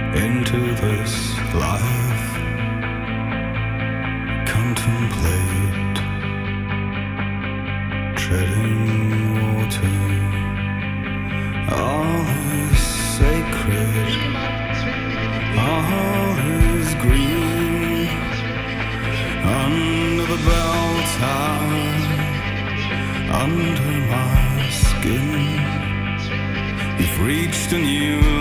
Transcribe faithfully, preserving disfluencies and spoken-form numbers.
into this life. Contemplate treading water. All is sacred, all is green. Under the bell tower, under my skin, you've reached a new